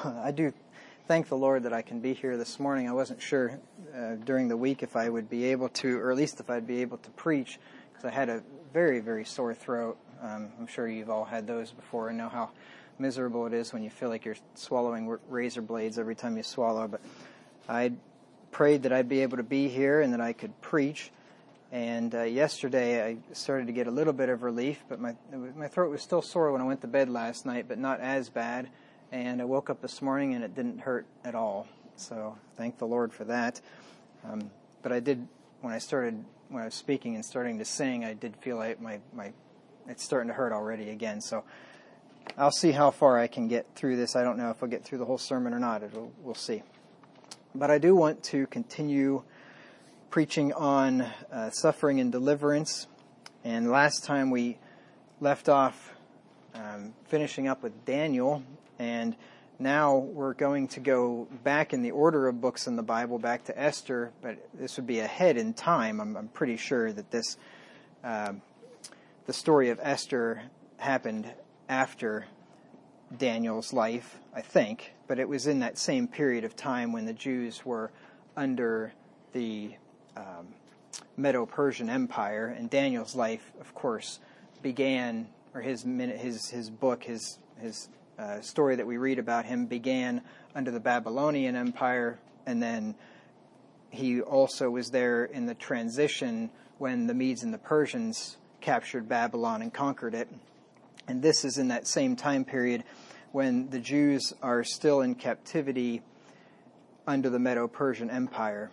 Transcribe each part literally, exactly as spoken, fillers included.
I do thank the Lord that I can be here this morning. I wasn't sure uh, during the week if I would be able to, or at least if I'd be able to preach, because I had a very, very sore throat. Um, I'm sure you've all had those before and know how miserable it is when you feel like you're swallowing razor blades every time you swallow. But I prayed that I'd be able to be here and that I could preach. And uh, yesterday I started to get a little bit of relief, but my my throat was still sore when I went to bed last night, but not as bad. And I woke up this morning and it didn't hurt at all. So thank the Lord for that. Um, but I did, when I started, when I was speaking and starting to sing, I did feel like my, my it's starting to hurt already again. So I'll see how far I can get through this. I don't know if I'll get through the whole sermon or not. It'll, we'll see. But I do want to continue preaching on uh, suffering and deliverance. And last time we left off um, finishing up with Daniel, and now we're going to go back in the order of books in the Bible, back to Esther, but this would be ahead in time. I'm, I'm pretty sure that this, uh, the story of Esther happened after Daniel's life, I think, but it was in that same period of time when the Jews were under the Um, Medo-Persian Empire, and Daniel's life, of course, began, or his his his book, his his uh, story that we read about him began under the Babylonian Empire, and then he also was there in the transition when the Medes and the Persians captured Babylon and conquered it. And this is in that same time period when the Jews are still in captivity under the Medo-Persian Empire.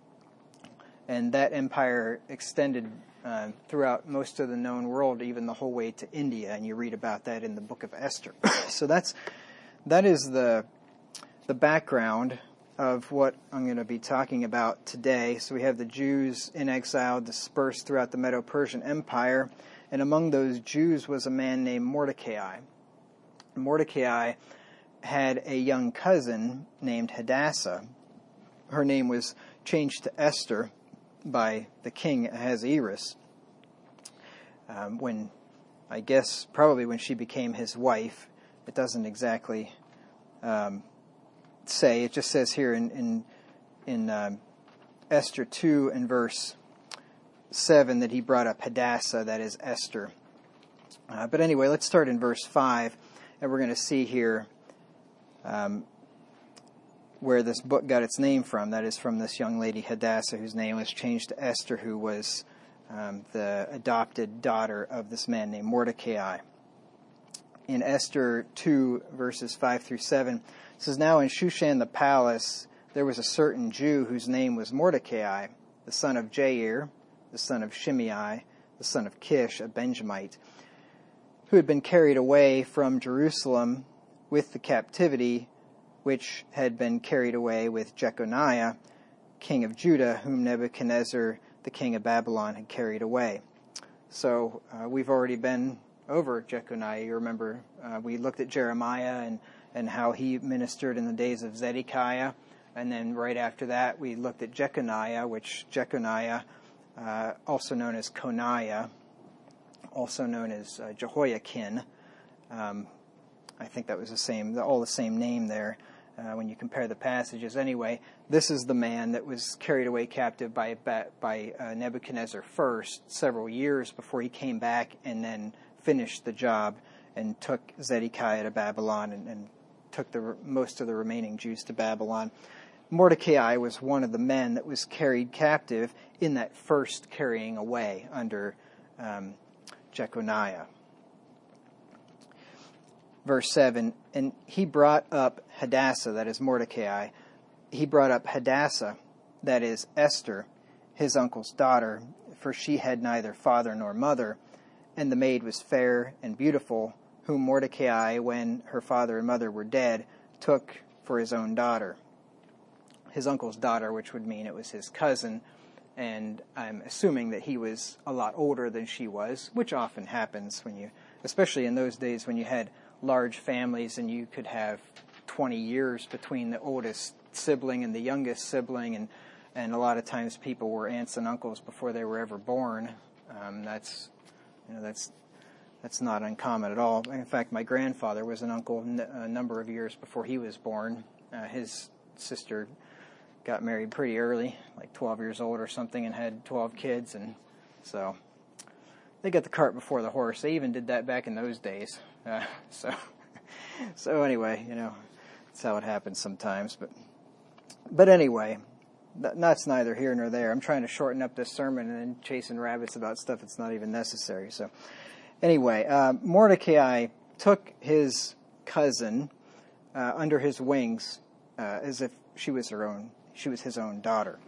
And that empire extended uh, throughout most of the known world, even the whole way to India. And you read about that in the book of Esther. So that's that is the the background of what I'm going to be talking about today. So we have the Jews in exile dispersed throughout the Medo-Persian Empire. And among those Jews was a man named Mordecai. Mordecai had a young cousin named Hadassah. Her name was changed to Esther by the king Ahasuerus, um, when, I guess, probably when she became his wife. It doesn't exactly um, say. It just says here in in, in um, Esther two and verse seven that he brought up Hadassah, that is Esther. Uh, but anyway, let's start in verse five, and we're going to see here um, where this book got its name from. That is from this young lady Hadassah, whose name was changed to Esther, who was um, the adopted daughter of this man named Mordecai. In Esther two, verses five through seven, it says, "Now in Shushan the palace there was a certain Jew whose name was Mordecai, the son of Jair, the son of Shimei, the son of Kish, a Benjamite, who had been carried away from Jerusalem with the captivity which had been carried away with Jeconiah, king of Judah, whom Nebuchadnezzar, the king of Babylon, had carried away." So uh, we've already been over Jeconiah. You remember uh, we looked at Jeremiah and, and how he ministered in the days of Zedekiah. And then right after that, we looked at Jeconiah, which Jeconiah, uh, also known as Coniah, also known as uh, Jehoiakim. Um, I think that was the same, all the same name there. Uh, when you compare the passages. Anyway, this is the man that was carried away captive by by uh, Nebuchadnezzar first, several years before he came back and then finished the job and took Zedekiah to Babylon and, and took the most of the remaining Jews to Babylon. Mordecai was one of the men that was carried captive in that first carrying away under um, Jeconiah. Verse seven, "And he brought up Hadassah," that is Mordecai, he brought up Hadassah, that is Esther, his uncle's daughter, for she had neither father nor mother, and the maid was fair and beautiful, whom Mordecai, when her father and mother were dead, took for his own daughter. His uncle's daughter, which would mean it was his cousin, and I'm assuming that he was a lot older than she was, which often happens when you, especially in those days when you had large families and you could have twenty years between the oldest sibling and the youngest sibling, and, and a lot of times people were aunts and uncles before they were ever born. Um, that's, you know, that's that's not uncommon at all. In fact, my grandfather was an uncle a number of years before he was born. Uh, his sister got married pretty early, like twelve years old or something, and had twelve kids, and so they got the cart before the horse. They even did that back in those days. Uh, so, so anyway, you know, that's how it happens sometimes. But, but anyway, that's neither here nor there. I'm trying to shorten up this sermon and then chasing rabbits about stuff that's not even necessary. So, anyway, uh, Mordecai took his cousin uh, under his wings uh, as if she was her own. She was his own daughter.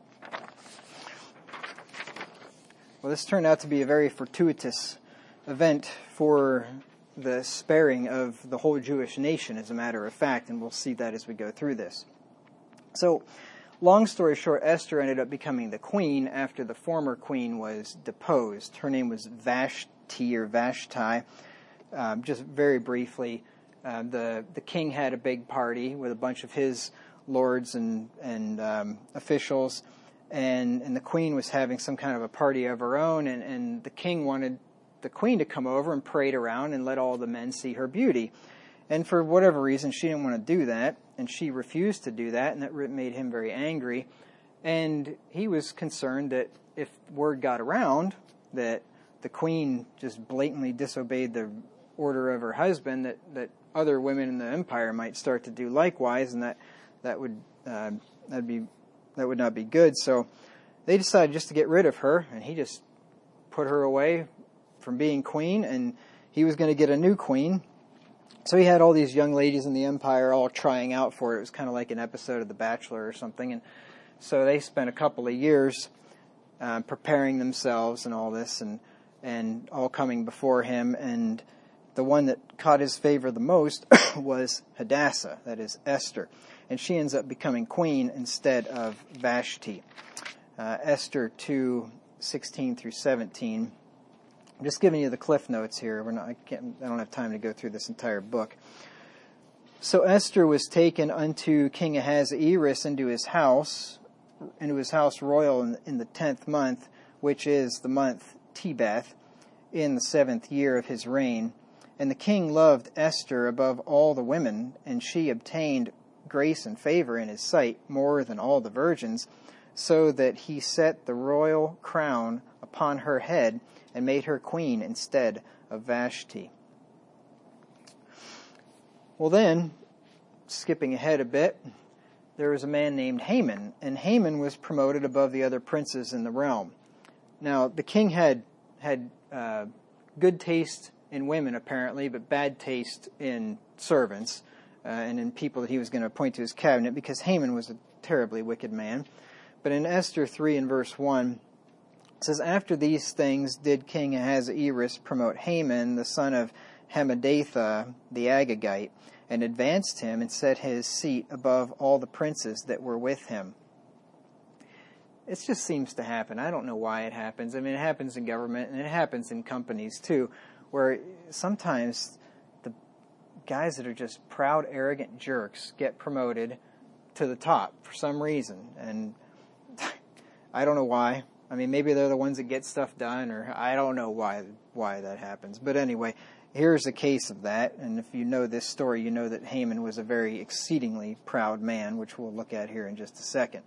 Well, this turned out to be a very fortuitous event for the sparing of the whole Jewish nation, as a matter of fact, and we'll see that as we go through this. So, long story short, Esther ended up becoming the queen after the former queen was deposed. Her name was Vashti or Vashti. Um, just very briefly, uh, the the king had a big party with a bunch of his lords and and um, officials, and and the queen was having some kind of a party of her own, and, and the king wanted the queen to come over and parade around and let all the men see her beauty. And for whatever reason, she didn't want to do that, and she refused to do that, and that made him very angry. And he was concerned that if word got around that the queen just blatantly disobeyed the order of her husband, that, that other women in the empire might start to do likewise, and that that would uh, that'd be that would not be good. So they decided just to get rid of her, and he just put her away from being queen, and he was going to get a new queen. So he had all these young ladies in the empire all trying out for it. It was kind of like an episode of The Bachelor or something. And so they spent a couple of years uh, preparing themselves and all this, and and all coming before him. And the one that caught his favor the most was Hadassah, that is Esther. And she ends up becoming queen instead of Vashti. Uh, Esther two, sixteen through seventeen. I'm just giving you the cliff notes here. We're not, I, can't, I don't have time to go through this entire book. So Esther was taken unto King Ahasuerus into his house, into his house royal in, in the tenth month, which is the month Tebeth, in the seventh year of his reign. And the king loved Esther above all the women, and she obtained grace and favor in his sight more than all the virgins, so that he set the royal crown upon her head and made her queen instead of Vashti. Well then, skipping ahead a bit, there was a man named Haman, and Haman was promoted above the other princes in the realm. Now, the king had had uh, good taste in women, apparently, but bad taste in servants uh, and in people that he was going to appoint to his cabinet, because Haman was a terribly wicked man. But in Esther three and verse one, it says, after these things did King Ahasuerus promote Haman, the son of Hammedatha, the Agagite, and advanced him and set his seat above all the princes that were with him. It just seems to happen. I don't know why it happens. I mean, it happens in government, and it happens in companies too, where sometimes the guys that are just proud, arrogant jerks get promoted to the top for some reason. And I don't know why. I mean, maybe they're the ones that get stuff done, or I don't know why why that happens. But anyway, here's a case of that. And if you know this story, you know that Haman was a very exceedingly proud man, which we'll look at here in just a second.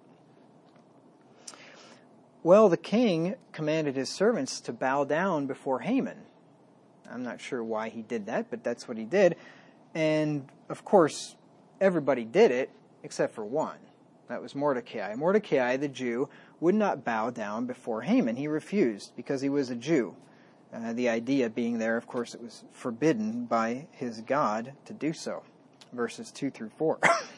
Well, the king commanded his servants to bow down before Haman. I'm not sure why he did that, but that's what he did. And, of course, everybody did it except for one. That was Mordecai. Mordecai, the Jew, would not bow down before Haman. He refused because he was a Jew. Uh, the idea being there, of course, it was forbidden by his God to do so. Verses two through four.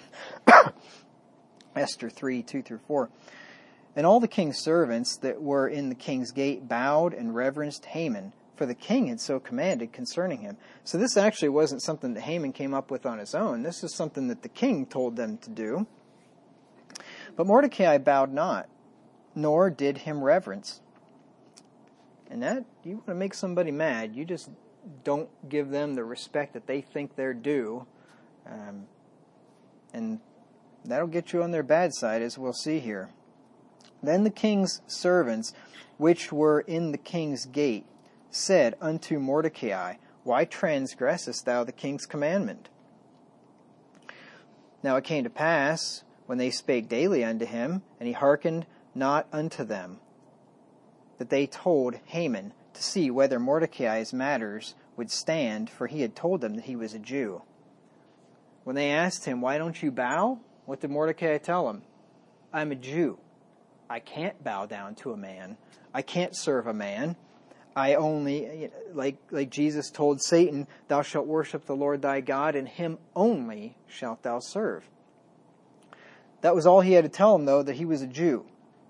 Esther three, two through four. And all the king's servants that were in the king's gate bowed and reverenced Haman, for the king had so commanded concerning him. So this actually wasn't something that Haman came up with on his own. This is something that the king told them to do. But Mordecai bowed not, nor did him reverence. And that, you want to make somebody mad, you just don't give them the respect that they think they're due. Um, and that'll get you on their bad side, as we'll see here. Then the king's servants, which were in the king's gate, said unto Mordecai, Why transgressest thou the king's commandment? Now it came to pass, when they spake daily unto him, and he hearkened not unto them, that they told Haman to see whether Mordecai's matters would stand, for he had told them that he was a Jew. When they asked him, Why don't you bow? What did Mordecai tell him? I'm a Jew. I can't bow down to a man. I can't serve a man. I only, like, like Jesus told Satan, Thou shalt worship the Lord thy God, and him only shalt thou serve. That was all he had to tell him, though, that he was a Jew.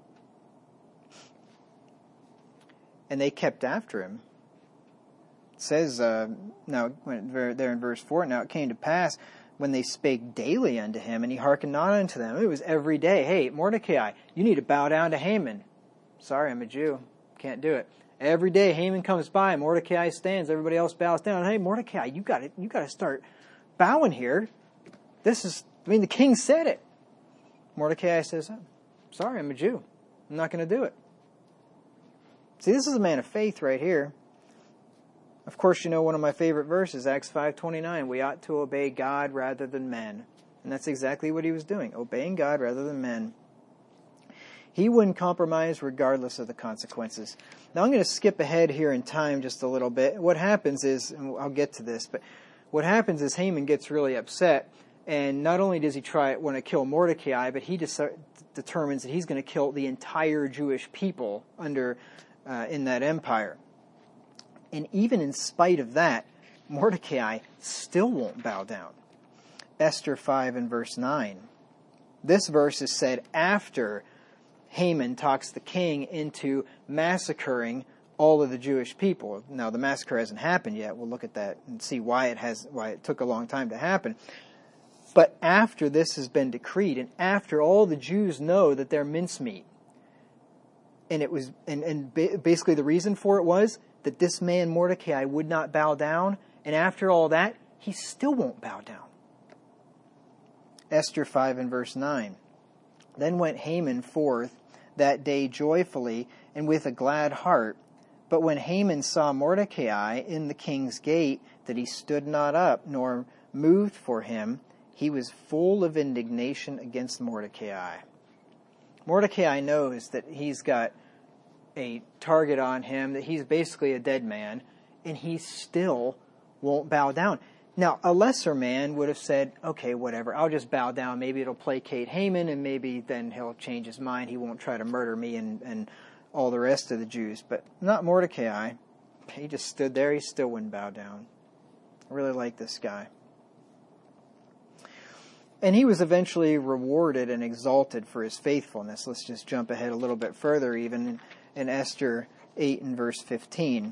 And they kept after him. It says, uh, now, there in verse four, Now it came to pass, when they spake daily unto him, and he hearkened not unto them. It was every day. Hey, Mordecai, you need to bow down to Haman. Sorry, I'm a Jew. Can't do it. Every day Haman comes by, Mordecai stands, everybody else bows down. Hey, Mordecai, you got to you got to start bowing here. This is, I mean, the king said it. Mordecai says, sorry, I'm a Jew. I'm not going to do it. See, this is a man of faith right here. Of course, you know one of my favorite verses, Acts five twenty-nine. We ought to obey God rather than men. And that's exactly what he was doing, obeying God rather than men. He wouldn't compromise regardless of the consequences. Now I'm going to skip ahead here in time just a little bit. What happens is, and I'll get to this, but what happens is Haman gets really upset, and not only does he try want to kill Mordecai, but he de- determines that he's going to kill the entire Jewish people under uh, in that empire. And even in spite of that, Mordecai still won't bow down. Esther five and verse nine. This verse is said after Haman talks the king into massacring all of the Jewish people. Now, the massacre hasn't happened yet. We'll look at that and see why it has, why it took a long time to happen. But after this has been decreed, and after all the Jews know that they're mincemeat, and it was, and, and basically the reason for it was that this man Mordecai would not bow down, and after all that, he still won't bow down. Esther five and verse nine. Then went Haman forth that day joyfully and with a glad heart. But when Haman saw Mordecai in the king's gate, that he stood not up, nor moved for him, he was full of indignation against Mordecai. Mordecai knows that he's got a target on him, that he's basically a dead man, and he still won't bow down. Now, a lesser man would have said, okay, whatever, I'll just bow down. Maybe it'll placate Haman, and maybe then he'll change his mind. He won't try to murder me and, and all the rest of the Jews. But not Mordecai. He just stood there. He still wouldn't bow down. I really like this guy. And he was eventually rewarded and exalted for his faithfulness. Let's just jump ahead a little bit further, even in, in Esther eight and verse fifteen.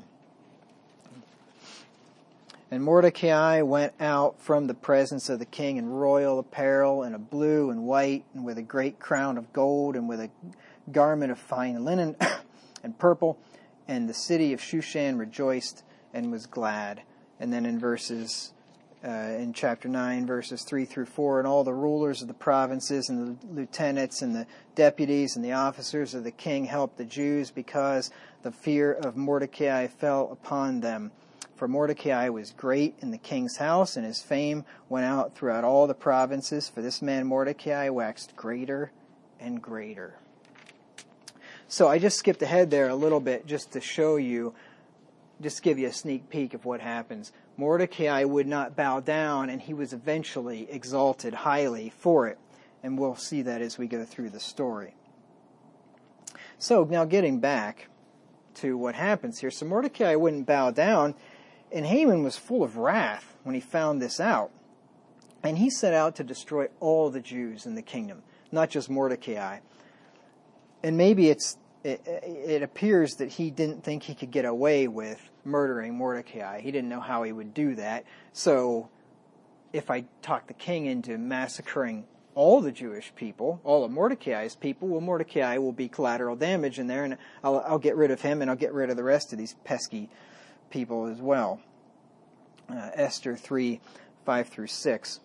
And Mordecai went out from the presence of the king in royal apparel, and a blue and white, and with a great crown of gold, and with a garment of fine linen and purple. And the city of Shushan rejoiced and was glad. And then in verses, uh, in chapter nine, verses three through four, and all the rulers of the provinces, and the lieutenants, and the deputies, and the officers of the king helped the Jews, because the fear of Mordecai fell upon them. For Mordecai was great in the king's house, and his fame went out throughout all the provinces. For this man Mordecai waxed greater and greater. So I just skipped ahead there a little bit just to show you, just give you a sneak peek of what happens. Mordecai would not bow down, and he was eventually exalted highly for it. And we'll see that as we go through the story. So now getting back to what happens here. So Mordecai wouldn't bow down, and Haman was full of wrath when he found this out. And he set out to destroy all the Jews in the kingdom, not just Mordecai. And maybe it's it, it appears that he didn't think he could get away with murdering Mordecai. He didn't know how he would do that. So if I talk the king into massacring all the Jewish people, all of Mordecai's people, well, Mordecai will be collateral damage in there, and I'll, I'll get rid of him, and I'll get rid of the rest of these pesky people as well. Uh, Esther three, five through six.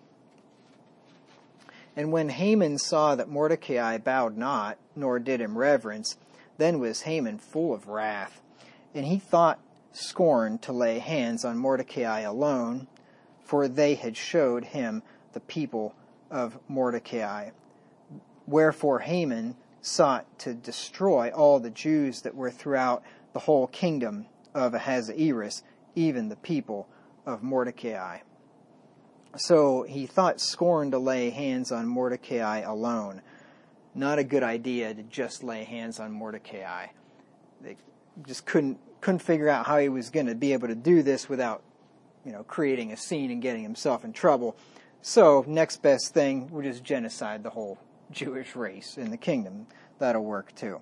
And when Haman saw that Mordecai bowed not, nor did him reverence, then was Haman full of wrath. And he thought scorned to lay hands on Mordecai alone, for they had showed him the people of Mordecai. Wherefore Haman sought to destroy all the Jews that were throughout the whole kingdom of Ahasuerus, even the people of Mordecai. So he thought scorn to lay hands on Mordecai alone. Not a good idea to just lay hands on Mordecai. They just couldn't couldn't figure out how he was going to be able to do this without, you know, creating a scene and getting himself in trouble. So next best thing, we'll just genocide the whole Jewish race in the kingdom. That'll work too.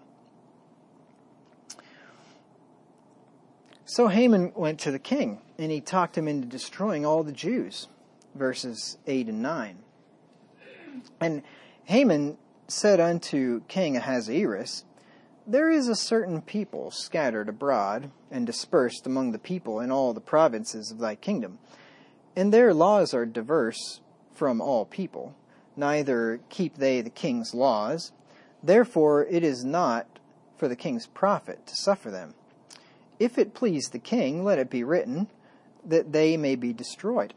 So Haman went to the king, and he talked him into destroying all the Jews. Verses eight and nine. And Haman said unto King Ahasuerus, There is a certain people scattered abroad and dispersed among the people in all the provinces of thy kingdom, and their laws are diverse from all people, neither keep they the king's laws. Therefore it is not for the king's profit to suffer them. If it please the king, let it be written, that they may be destroyed.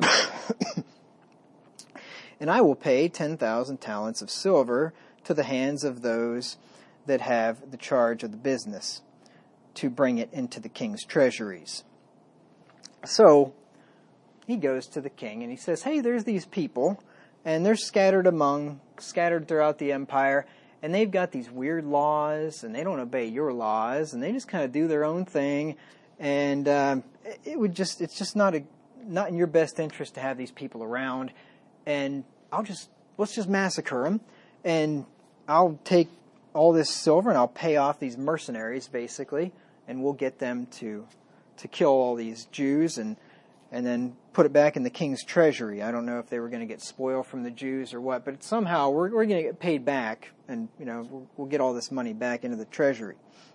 And I will pay ten thousand talents of silver to the hands of those that have the charge of the business, to bring it into the king's treasuries. So he goes to the king and he says, hey, there's these people, and they're scattered among, scattered throughout the empire, and they've got these weird laws, and they don't obey your laws, and they just kind of do their own thing, and um, it would just, it's just not a, not in your best interest to have these people around, and I'll just, let's just massacre them, and I'll take all this silver and I'll pay off these mercenaries, basically, and we'll get them to, to kill all these Jews and, and then put it back in the king's treasury. I don't know if they were going to get spoil from the Jews or what, but somehow we're, we're going to get paid back, and, you know, we'll, we'll get all this money back into the treasury.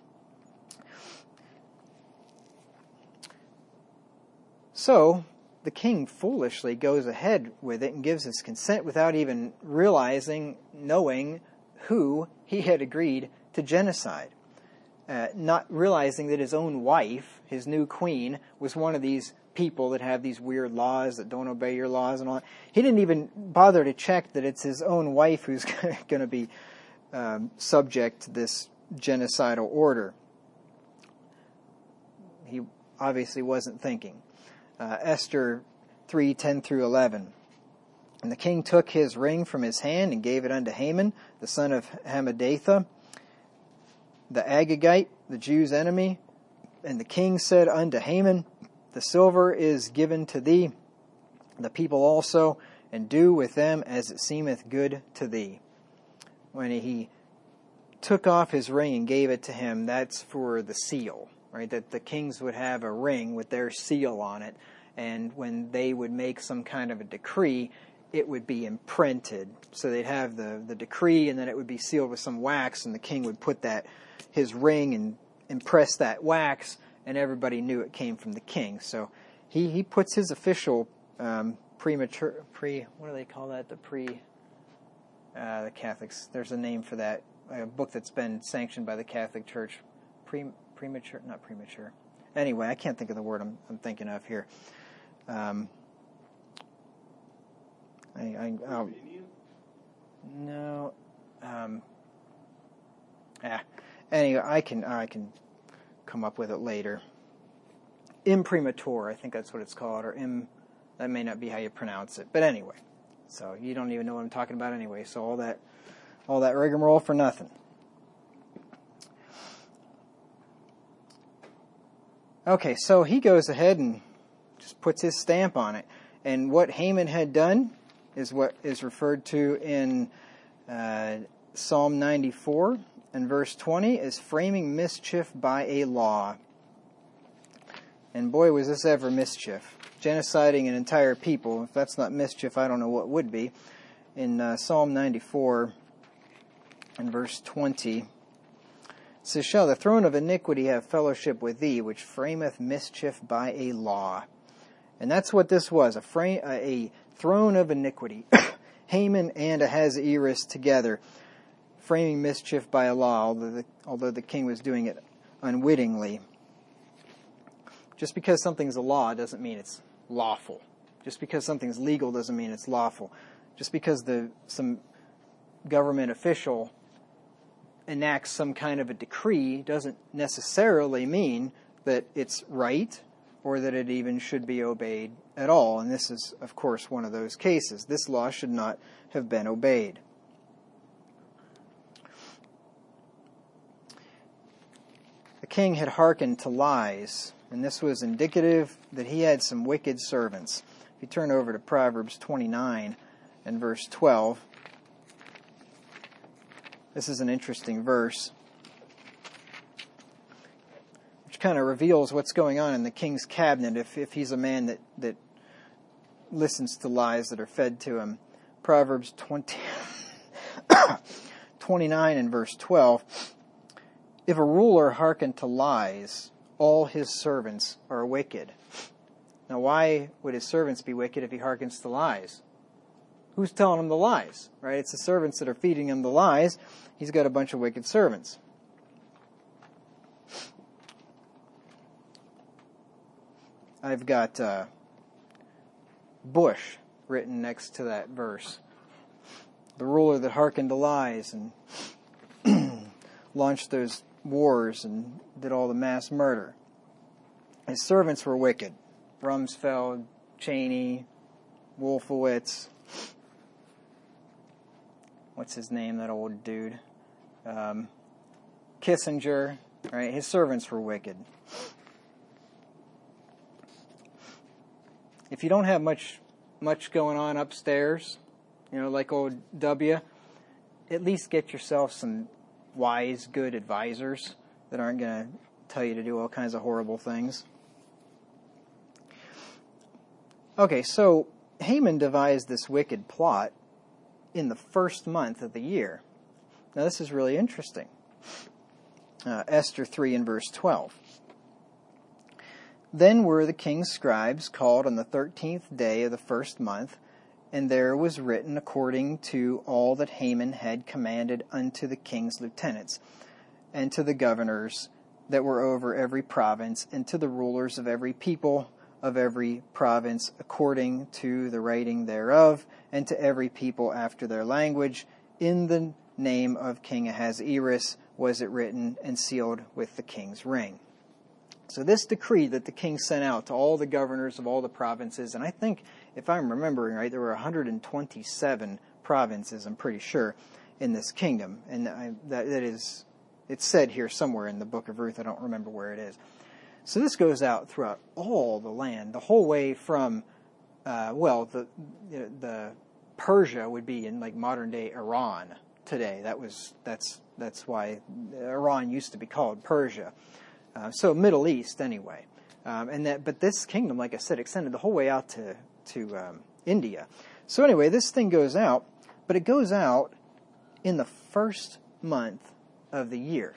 So the king foolishly goes ahead with it and gives his consent without even realizing, knowing who he had agreed to genocide. Uh, not realizing that his own wife, his new queen, was one of these people that have these weird laws that don't obey your laws and all that. He didn't even bother to check that it's his own wife who's going to be um, subject to this genocidal order. He obviously wasn't thinking. Uh, Esther three, ten through eleven. And the king took his ring from his hand and gave it unto Haman, the son of Hammedatha, the Agagite, the Jews' enemy. And the king said unto Haman, The silver is given to thee, the people also, and do with them as it seemeth good to thee. When he took off his ring and gave it to him, that's for the seal, right? That the kings would have a ring with their seal on it, and when they would make some kind of a decree, it would be imprinted. So they'd have the, the decree, and then it would be sealed with some wax, and the king would put that his ring and impress that wax, and everybody knew it came from the king. So he, he puts his official um, premature pre what do they call that? The pre uh, the Catholics. There's a name for that. A book that's been sanctioned by the Catholic Church. Pre premature, not premature. Anyway, I can't think of the word I'm, I'm thinking of here. Um, I, I I'll, no. Um, ah. Anyway, I can I can come up with it later. Imprimatur, I think that's what it's called, or im. That may not be how you pronounce it, but anyway. So you don't even know what I'm talking about anyway. So all that, all that rigmarole for nothing. Okay, so he goes ahead and just puts his stamp on it, and what Haman had done is what is referred to in uh, Psalm ninety-four. And verse twenty is framing mischief by a law. And boy, was this ever mischief. Genociding an entire people. If that's not mischief, I don't know what would be. In uh, Psalm ninety-four and verse twenty, it says, Shall the throne of iniquity have fellowship with thee, which frameth mischief by a law? And that's what this was, a, frame, a throne of iniquity. Haman and Ahasuerus together, framing mischief by a law, although the, although the king was doing it unwittingly. Just because something's a law doesn't mean it's lawful. Just because something's legal doesn't mean it's lawful. Just because the some government official enacts some kind of a decree doesn't necessarily mean that it's right or that it even should be obeyed at all. And this is, of course, one of those cases. This law should not have been obeyed. The king had hearkened to lies, and this was indicative that he had some wicked servants. If you turn over to Proverbs twenty-nine and verse twelve, this is an interesting verse, which kind of reveals what's going on in the king's cabinet if, if he's a man that, that listens to lies that are fed to him. Proverbs twenty, twenty-nine and verse twelve, if a ruler hearken to lies, all his servants are wicked. Now, why would his servants be wicked if he hearkens to lies? Who's telling him the lies, right? It's the servants that are feeding him the lies. He's got a bunch of wicked servants. I've got uh, Bush written next to that verse. The ruler that hearkened to lies and launched those wars and did all the mass murder. His servants were wicked. Rumsfeld, Cheney, Wolfowitz. What's his name, that old dude? Um, Kissinger, right? His servants were wicked. If you don't have much much going on upstairs, you know, like old W, at least get yourself some wise, good advisors that aren't going to tell you to do all kinds of horrible things. Okay, so Haman devised this wicked plot in the first month of the year. Now this is really interesting. Uh, Esther three and verse twelve. Then were the king's scribes called on the thirteenth day of the first month, and there was written according to all that Haman had commanded unto the king's lieutenants, and to the governors that were over every province, and to the rulers of every people of every province, according to the writing thereof, and to every people after their language. In the name of King Ahasuerus was it written and sealed with the king's ring. So this decree that the king sent out to all the governors of all the provinces, and I think, if I'm remembering right, there were one hundred twenty-seven provinces, I'm pretty sure, in this kingdom. And I, that, that is, it's said here somewhere in the book of Ruth. I don't remember where it is. So this goes out throughout all the land, the whole way from, uh, well, the the Persia would be in like modern day Iran today. That was that's that's why Iran used to be called Persia. Uh, so Middle East anyway, um, and that. But this kingdom, like I said, extended the whole way out to to um, India. So anyway, this thing goes out, but it goes out in the first month of the year.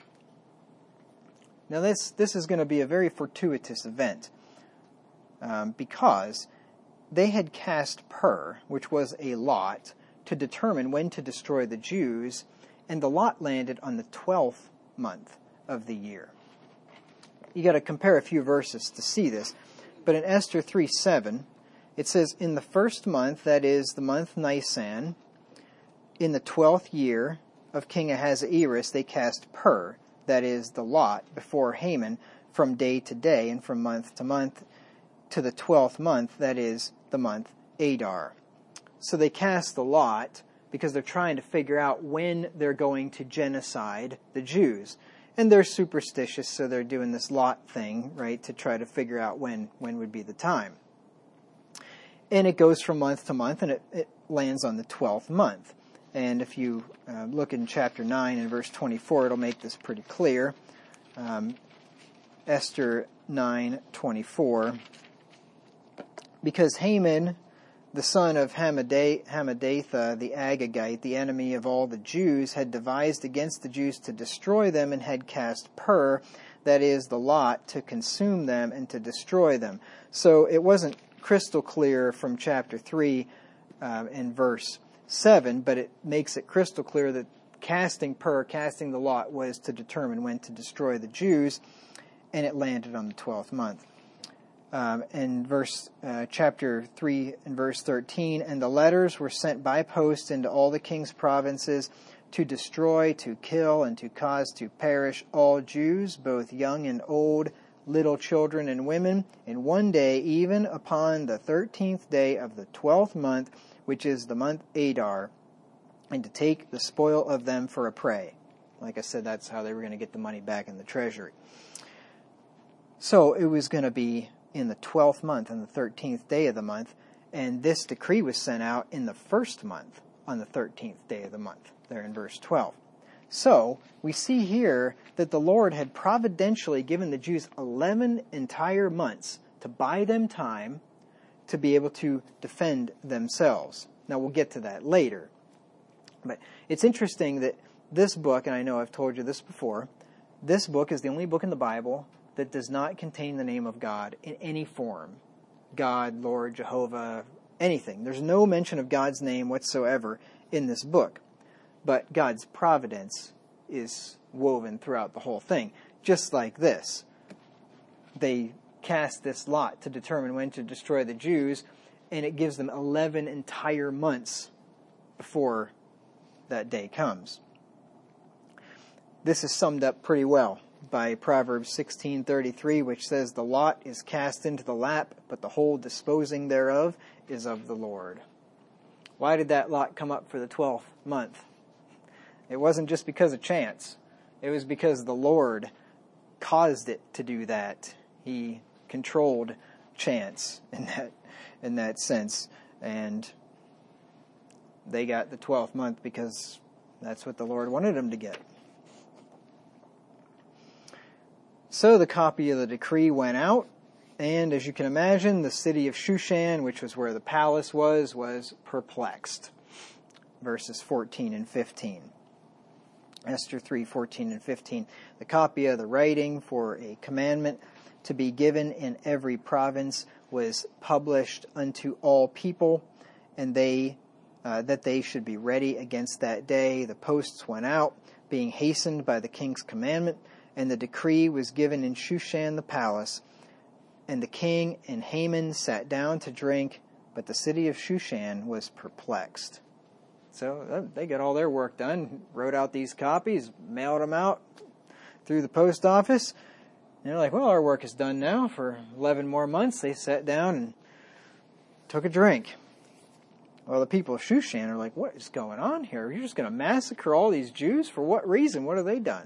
Now this this is going to be a very fortuitous event um, because they had cast Pur, which was a lot, to determine when to destroy the Jews, and the lot landed on the twelfth month of the year. You got to compare a few verses to see this, but in Esther three seven, it says, "In the first month, that is the month Nisan, in the twelfth year of King Ahasuerus, they cast Pur, that is the lot, before Haman, from day to day and from month to month, to the twelfth month, that is the month Adar." So they cast the lot because they're trying to figure out when they're going to genocide the Jews. And they're superstitious, so they're doing this lot thing, right, to try to figure out when, when would be the time. And it goes from month to month, and it, it lands on the twelfth month. And if you uh, look in chapter nine and verse twenty-four, it'll make this pretty clear. Um, Esther nine twenty-four. Because Haman, the son of Hammedatha, Hammedatha the Agagite, the enemy of all the Jews, had devised against the Jews to destroy them, and had cast Pur, that is the lot, to consume them and to destroy them. So it wasn't crystal clear from chapter three um, and verse seven, but it makes it crystal clear that casting Pur, casting the lot, was to determine when to destroy the Jews, and it landed on the twelfth month. Um, in verse uh, chapter three and verse thirteen, and the letters were sent by post into all the king's provinces to destroy, to kill, and to cause to perish all Jews, both young and old, little children and women, in one day, even upon the thirteenth day of the twelfth month, which is the month Adar, and to take the spoil of them for a prey. Like I said, that's how they were going to get the money back in the treasury. So it was going to be in the twelfth month, on the thirteenth day of the month, and this decree was sent out in the first month, on the thirteenth day of the month, there in verse twelve. So, we see here that the Lord had providentially given the Jews eleven entire months to buy them time to be able to defend themselves. Now, we'll get to that later. But it's interesting that this book, and I know I've told you this before, this book is the only book in the Bible that does not contain the name of God in any form. God, Lord, Jehovah, anything. There's no mention of God's name whatsoever in this book. But God's providence is woven throughout the whole thing. Just like this. They cast this lot to determine when to destroy the Jews, and it gives them eleven entire months before that day comes. This is summed up pretty well by Proverbs sixteen thirty-three, which says, "The lot is cast into the lap, but the whole disposing thereof is of the Lord." Why did that lot come up for the twelfth month? It wasn't just because of chance. It was because the Lord caused it to do that. He controlled chance in that in that sense. And they got the twelfth month because that's what the Lord wanted them to get. So the copy of the decree went out, and as you can imagine, the city of Shushan, which was where the palace was, was perplexed. Verses fourteen and fifteen. Esther three, fourteen and fifteen. The copy of the writing for a commandment to be given in every province was published unto all people, and they uh, that they should be ready against that day. The posts went out, being hastened by the king's commandment, and the decree was given in Shushan the palace. And the king and Haman sat down to drink, but the city of Shushan was perplexed. So they got all their work done, wrote out these copies, mailed them out through the post office. And they're like, well, our work is done now. For eleven more months, they sat down and took a drink. Well, the people of Shushan are like, what is going on here? You're just going to massacre all these Jews? For what reason? What have they done?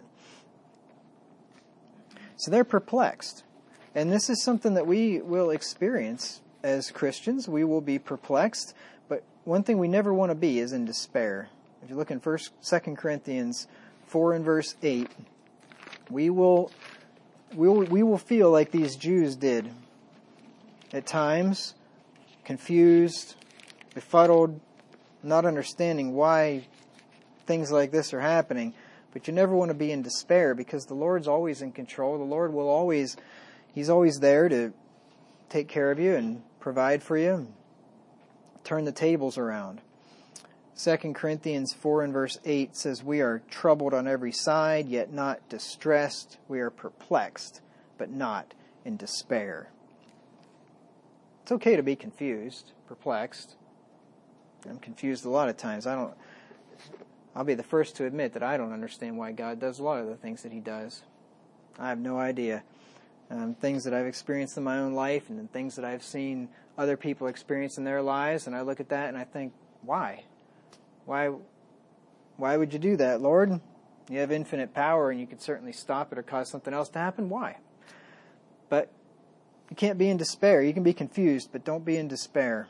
So they're perplexed. And this is something that we will experience as Christians. We will be perplexed. But one thing we never want to be is in despair. If you look in First, Second Corinthians four and verse eight, we will, we will, we will feel like these Jews did. At times, confused, befuddled, not understanding why things like this are happening. But you never want to be in despair, because the Lord's always in control. The Lord will always, He's always there to take care of you and provide for you, and turn the tables around. Second Corinthians four and verse eight says, we are troubled on every side, yet not distressed. We are perplexed, but not in despair. It's okay to be confused, perplexed. I'm confused a lot of times. I don't... I'll be the first to admit that I don't understand why God does a lot of the things that He does. I have no idea. Um, things that I've experienced in my own life, and then things that I've seen other people experience in their lives, and I look at that and I think, why? Why why would you do that, Lord? You have infinite power and you could certainly stop it or cause something else to happen. Why? But you can't be in despair. You can be confused, but don't be in despair.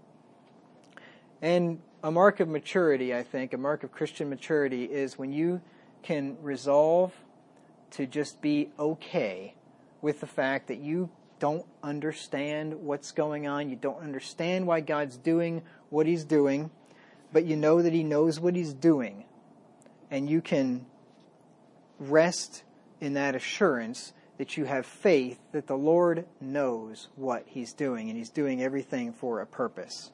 And a mark of maturity, I think, a mark of Christian maturity is when you can resolve to just be okay with the fact that you don't understand what's going on. You don't understand why God's doing what He's doing, but you know that He knows what He's doing. And you can rest in that assurance that you have faith that the Lord knows what He's doing, and He's doing everything for a purpose.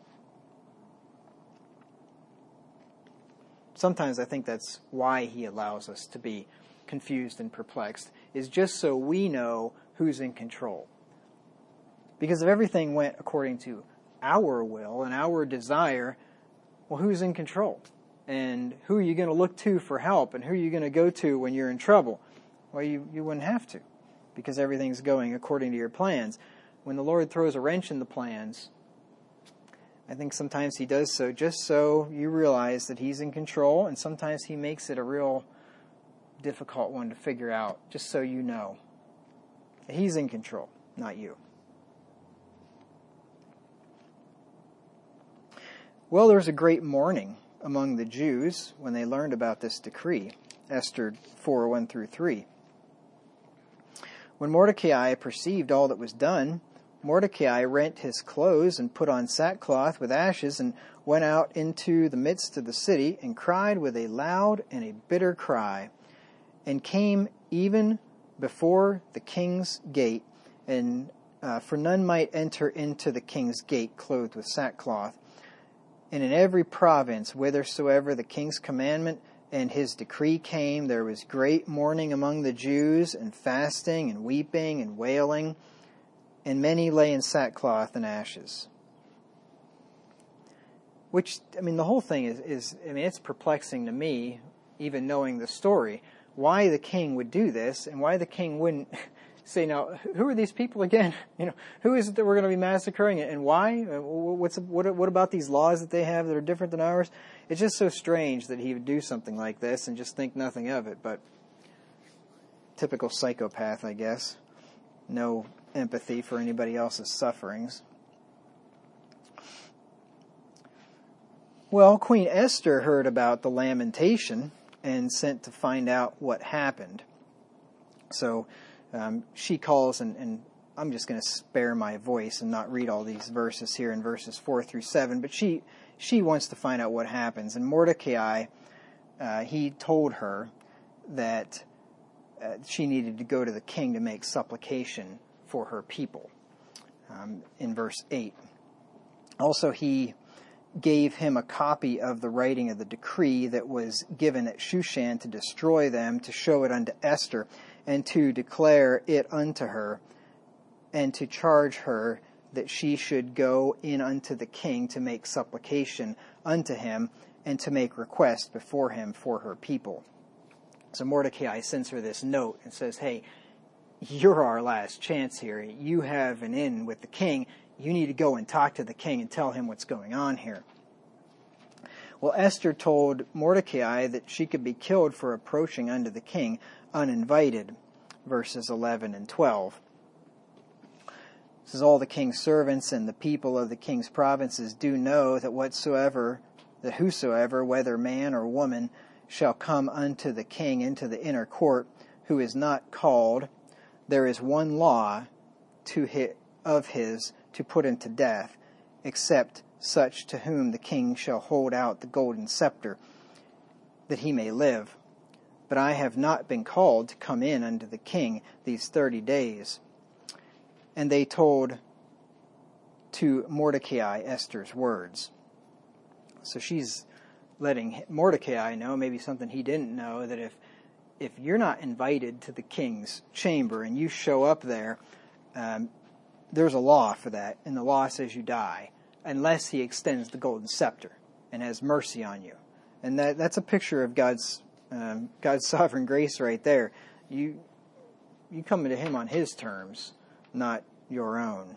Sometimes I think that's why He allows us to be confused and perplexed, is just so we know who's in control. Because if everything went according to our will and our desire, well, who's in control? And who are you going to look to for help? And who are you going to go to when you're in trouble? Well, you, you wouldn't have to, because everything's going according to your plans. When the Lord throws a wrench in the plans, I think sometimes he does so just so you realize that he's in control, and sometimes he makes it a real difficult one to figure out, just so you know that he's in control, not you. Well, there was a great mourning among the Jews when they learned about this decree. Esther four, one through three. When Mordecai perceived all that was done, Mordecai rent his clothes and put on sackcloth with ashes and went out into the midst of the city and cried with a loud and a bitter cry, and came even before the king's gate, and uh, for none might enter into the king's gate clothed with sackcloth. And in every province, whithersoever the king's commandment and his decree came, there was great mourning among the Jews, and fasting, and weeping, and wailing, and many lay in sackcloth and ashes. Which, I mean, the whole thing is, is, I mean, it's perplexing to me, even knowing the story, why the king would do this, and why the king wouldn't say, now, who are these people again? You know, who is it that we're going to be massacring, and why? What's what? What about these laws that they have that are different than ours? It's just so strange that he would do something like this and just think nothing of it. But typical psychopath, I guess. No empathy for anybody else's sufferings. Well, Queen Esther heard about the lamentation and sent to find out what happened. So Um, she calls, and, and I'm just going to spare my voice and not read all these verses here in verses four through seven, but she she wants to find out what happens. And Mordecai, uh, he told her that uh, she needed to go to the king to make supplication for her people, um, in verse eight. Also, he gave him a copy of the writing of the decree that was given at Shushan to destroy them, to show it unto Esther, and to declare it unto her, and to charge her that she should go in unto the king to make supplication unto him, and to make request before him for her people. So Mordecai sends her this note and says, hey, you're our last chance here. You have an in with the king. You need to go and talk to the king and tell him what's going on here. Well, Esther told Mordecai that she could be killed for approaching unto the king uninvited, verses eleven and twelve. This is all the king's servants and the people of the king's provinces do know that whatsoever, that whosoever, whether man or woman, shall come unto the king into the inner court, who is not called, there is one law to hit of his to put him to death, except such to whom the king shall hold out the golden scepter, that he may live. But I have not been called to come in unto the king these thirty days. And they told to Mordecai Esther's words. So she's letting Mordecai know, maybe something he didn't know, that if if you're not invited to the king's chamber and you show up there, um, there's a law for that, and the law says you die, unless he extends the golden scepter and has mercy on you. And that that's a picture of God's um, God's sovereign grace right there. You you come to him on his terms, not your own.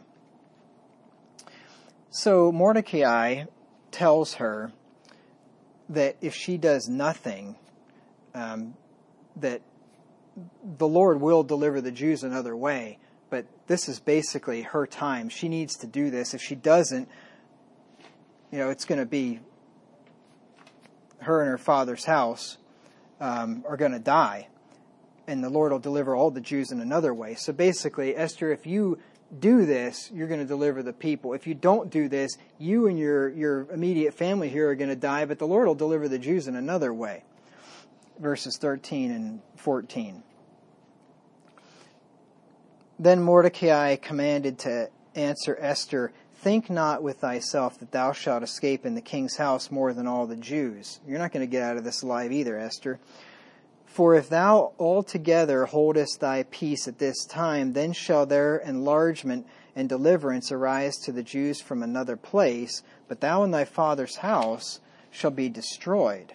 So Mordecai tells her that if she does nothing, um, that the Lord will deliver the Jews another way. But this is basically her time. She needs to do this. If she doesn't, you know, it's going to be her and her father's house um, are going to die. And the Lord will deliver all the Jews in another way. So basically, Esther, if you do this, you're going to deliver the people. If you don't do this, you and your, your immediate family here are going to die, but the Lord will deliver the Jews in another way. Verses thirteen and fourteen. Then Mordecai commanded to answer Esther, think not with thyself that thou shalt escape in the king's house more than all the Jews. You're not going to get out of this alive either, Esther. For if thou altogether holdest thy peace at this time, then shall their enlargement and deliverance arise to the Jews from another place, but thou and thy father's house shall be destroyed.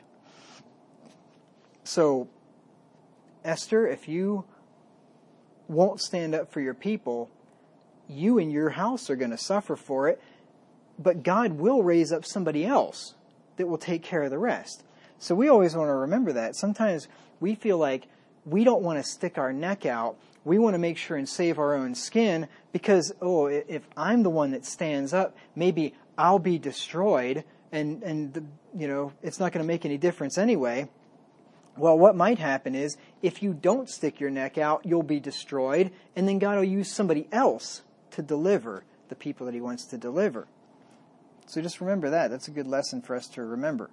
So, Esther, if you won't stand up for your people, you and your house are going to suffer for it, but God will raise up somebody else that will take care of the rest. So we always want to remember that. Sometimes we feel like we don't want to stick our neck out. We want to make sure and save our own skin because, oh, if I'm the one that stands up, maybe I'll be destroyed and, and the, you know, it's not going to make any difference anyway. Well, what might happen is if you don't stick your neck out, you'll be destroyed, and then God will use somebody else to deliver the people that he wants to deliver. So just remember that. That's a good lesson for us to remember.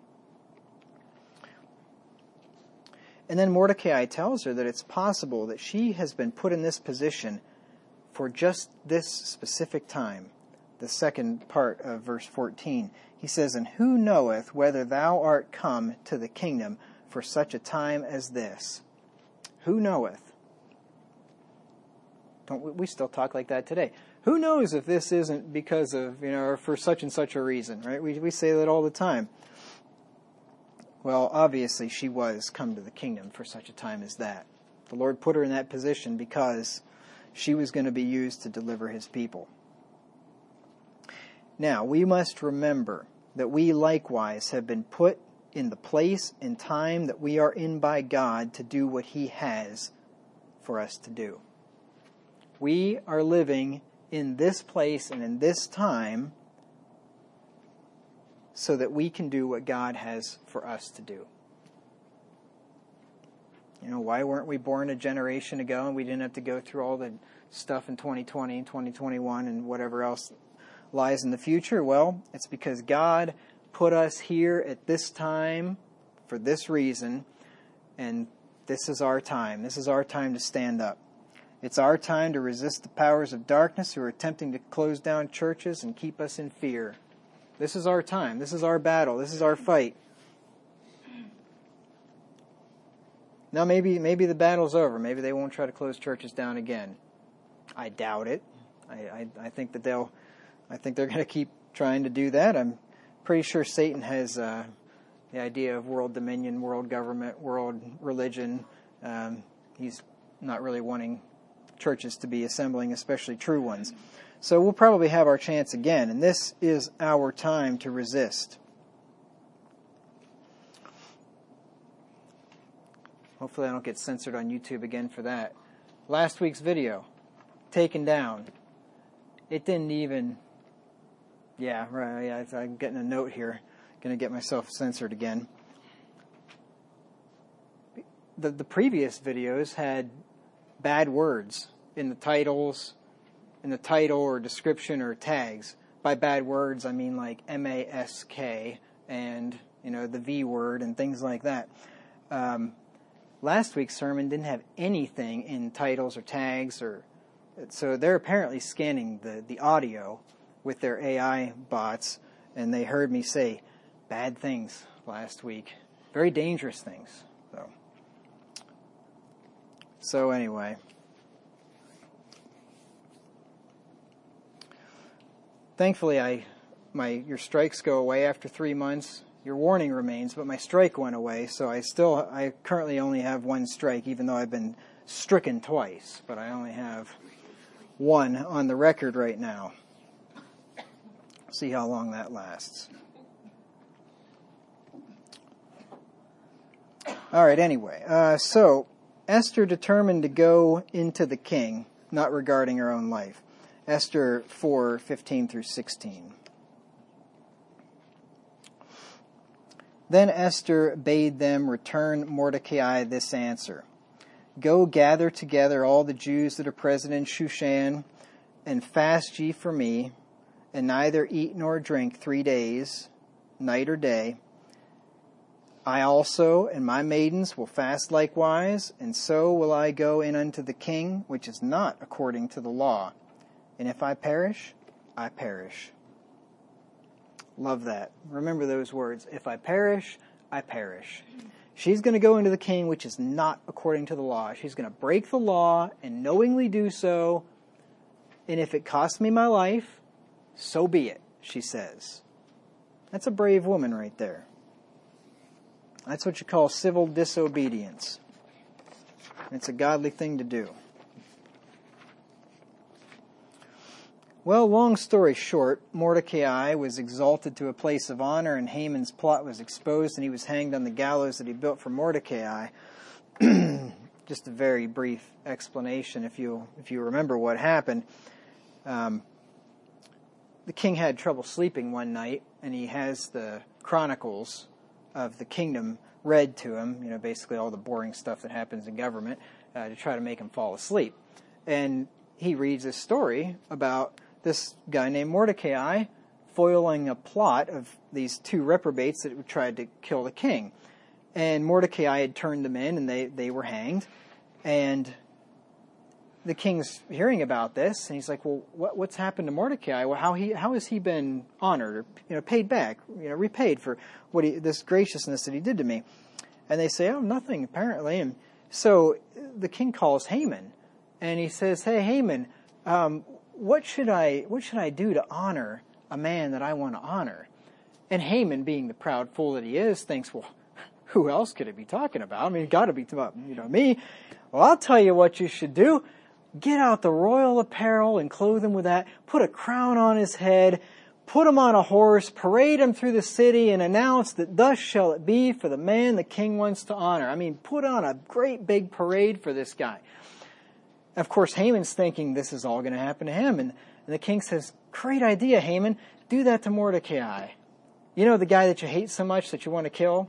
And then Mordecai tells her that it's possible that she has been put in this position for just this specific time. The second part of verse fourteen. He says, "And who knoweth whether thou art come to the kingdom for such a time as this?" Who knoweth? Don't we, we still talk like that today? Who knows if this isn't because of, you know, or for such and such a reason, right? We we say that all the time. Well, obviously she was come to the kingdom for such a time as that. The Lord put her in that position because she was going to be used to deliver his people. Now, we must remember that we likewise have been put in the place and time that we are in by God to do what he has for us to do. We are living in this place and in this time so that we can do what God has for us to do. You know, why weren't we born a generation ago and we didn't have to go through all the stuff in twenty twenty and twenty twenty-one and whatever else lies in the future? Well, it's because God put us here at this time for this reason, and this is our time. This is our time to stand up. It's our time to resist the powers of darkness who are attempting to close down churches and keep us in fear. This is our time. This is our battle. This is our fight. Now maybe maybe the battle's over. Maybe they won't try to close churches down again. I doubt it. I, I, I think that they'll. I think they're going to keep trying to do that. I'm pretty sure Satan has uh, the idea of world dominion, world government, world religion. Um, he's not really wanting churches to be assembling, especially true ones. So we'll probably have our chance again, and this is our time to resist. Hopefully I don't get censored on YouTube again for that. Last week's video, taken down. It didn't even... Yeah, right. Yeah, I'm getting a note here. Going to get myself censored again. The, the previous videos had bad words in the titles, in the title or description or tags. By bad words, I mean like M A S K and, you know, the V word and things like that. Um, last week's sermon didn't have anything in titles or tags, or so they're apparently scanning the, the audio with their A I bots, and they heard me say bad things last week. Very dangerous things. So, so anyway. Thankfully, I, my your strikes go away after three months. Your warning remains, but my strike went away, so I still, I currently only have one strike, even though I've been stricken twice, but I only have one on the record right now. See how long that lasts. All right, anyway, uh, so Esther determined to go into the king, not regarding her own life. Esther four fifteen through sixteen. Then Esther bade them return Mordecai this answer: Go gather together all the Jews that are present in Shushan, and fast ye for me, and neither eat nor drink three days, night or day. I also and my maidens will fast likewise, and so will I go in unto the king, which is not according to the law. And if I perish, I perish. Love that. Remember those words. If I perish, I perish. She's going to go into the king, which is not according to the law. She's going to break the law and knowingly do so, and if it costs me my life, so be it, she says. That's a brave woman right there. That's what you call civil disobedience. It's a godly thing to do. Well, long story short, Mordecai was exalted to a place of honor, and Haman's plot was exposed, and he was hanged on the gallows that he built for Mordecai. Just a very brief explanation, if you if you remember what happened. Um, the king had trouble sleeping one night, and he has the chronicles of the kingdom read to him, you know, basically all the boring stuff that happens in government, uh, to try to make him fall asleep. And he reads this story about this guy named Mordecai foiling a plot of these two reprobates that tried to kill the king. And Mordecai had turned them in, and they, they were hanged. And the king's hearing about this, and he's like, well, what, what's happened to Mordecai? Well, how he how has he been honored, or, you know, paid back, you know, repaid for what he, this graciousness that he did to me? And they say, oh, nothing, apparently. And so the king calls Haman, and he says, hey, Haman, um, what should I what should I do to honor a man that I want to honor? And Haman, being the proud fool that he is, thinks, well, who else could it be talking about? I mean, it's got to be about, you know, me. Well, I'll tell you what you should do. Get out the royal apparel and clothe him with that. Put a crown on his head. Put him on a horse. Parade him through the city and announce that thus shall it be for the man the king wants to honor. I mean, put on a great big parade for this guy. Of course, Haman's thinking this is all going to happen to him. And, and the king says, great idea, Haman. Do that to Mordecai. You know, the guy that you hate so much that you want to kill?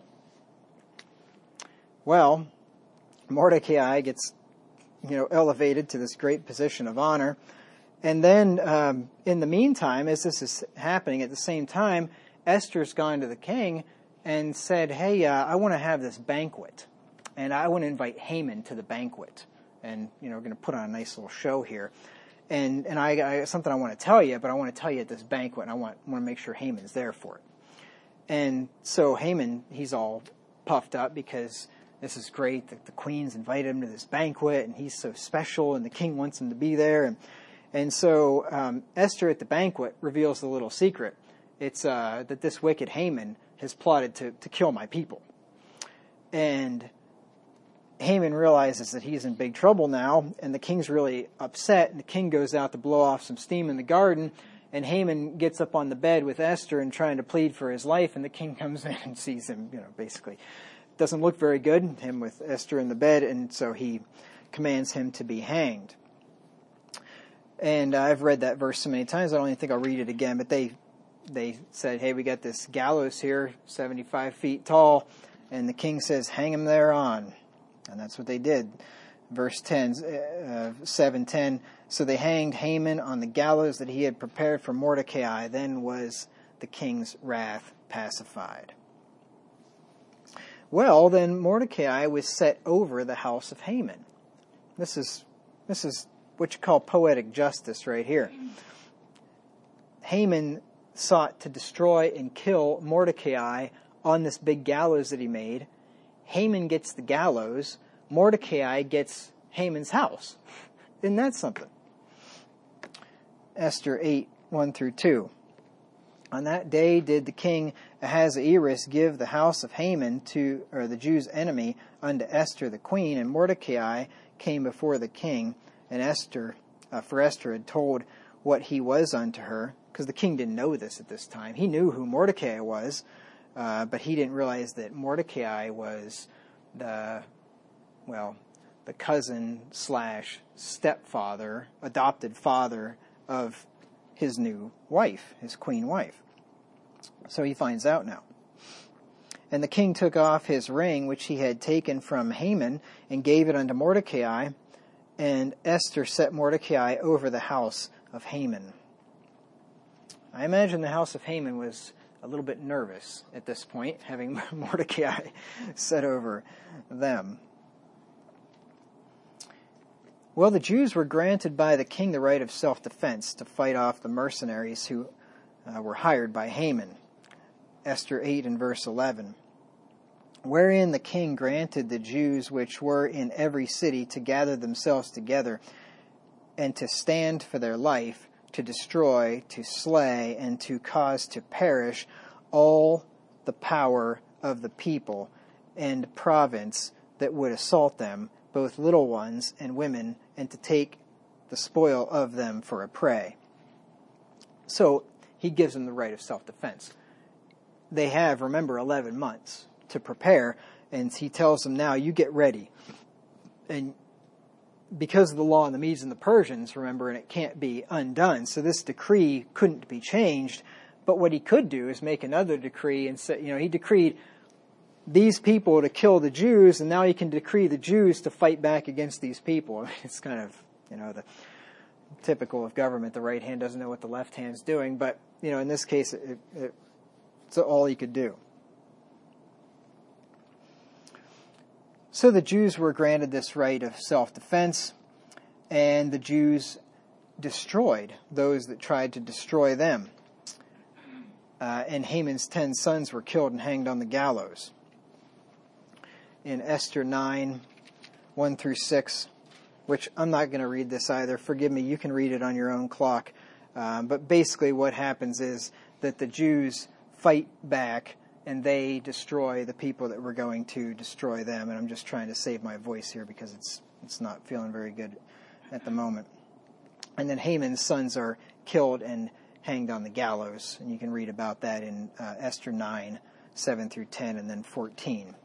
Well, Mordecai gets, you know, elevated to this great position of honor. And then, um, in the meantime, as this is happening at the same time, Esther's gone to the king and said, hey, uh, I want to have this banquet. And I want to invite Haman to the banquet. And, you know, we're going to put on a nice little show here. And and I, I something I want to tell you, but I want to tell you at this banquet, and I want, want to make sure Haman's there for it. And so Haman, he's all puffed up because this is great that the queen's invited him to this banquet, and he's so special, and the king wants him to be there. And and so um, Esther at the banquet reveals the little secret. It's uh, that this wicked Haman has plotted to, to kill my people. And Haman realizes that he's in big trouble now, and the king's really upset, and the king goes out to blow off some steam in the garden, and Haman gets up on the bed with Esther and trying to plead for his life, and the king comes in and sees him, you know, basically doesn't look very good, him with Esther in the bed, and so he commands him to be hanged. And uh, I've read that verse so many times, I don't even think I'll read it again, but they they said, hey, we got this gallows here, seventy-five feet tall, and the king says, hang him thereon. And that's what they did. Verse ten, uh, seven ten, so they hanged Haman on the gallows that he had prepared for Mordecai. Then was the king's wrath pacified. Well, then Mordecai was set over the house of Haman. This is this is what you call poetic justice right here. Haman sought to destroy and kill Mordecai on this big gallows that he made. Haman gets the gallows. Mordecai gets Haman's house. Isn't that something? Esther eight, one through two. On that day did the king Ahasuerus give the house of Haman to, or the Jews' enemy, unto Esther the queen, and Mordecai came before the king, and Esther, uh, for Esther had told what he was unto her, because the king didn't know this at this time. He knew who Mordecai was, uh, but he didn't realize that Mordecai was the, well, the cousin slash stepfather, adopted father of his new wife, his queen wife. So he finds out now. And the king took off his ring, which he had taken from Haman, and gave it unto Mordecai. And Esther set Mordecai over the house of Haman. I imagine the house of Haman was a little bit nervous at this point, having Mordecai set over them. Well, the Jews were granted by the king the right of self-defense to fight off the mercenaries who uh, were hired by Haman. Esther eight and verse eleven. Wherein the king granted the Jews which were in every city to gather themselves together, and to stand for their life, to destroy, to slay, and to cause to perish all the power of the people and province that would assault them, both little ones and women, and to take the spoil of them for a prey. So he gives them the right of self-defense. They have, remember, eleven months to prepare, and he tells them now, you get ready. And because of the law of the Medes and the Persians, remember, and it can't be undone, so this decree couldn't be changed. But what he could do is make another decree and say, you know, he decreed these people to kill the Jews, and now he can decree the Jews to fight back against these people. It's kind of, you know, the typical of government. The right hand doesn't know what the left hand's doing, but, you know, in this case, it, it, it's all he could do. So the Jews were granted this right of self-defense, and the Jews destroyed those that tried to destroy them. Uh, and Haman's ten sons were killed and hanged on the gallows. In Esther nine, one through six, which I'm not going to read this either. Forgive me, you can read it on your own clock. Um, but basically what happens is that the Jews fight back and they destroy the people that were going to destroy them. And I'm just trying to save my voice here because it's it's not feeling very good at the moment. And then Haman's sons are killed and hanged on the gallows. And you can read about that in uh, Esther nine, seven through ten, and then fourteen.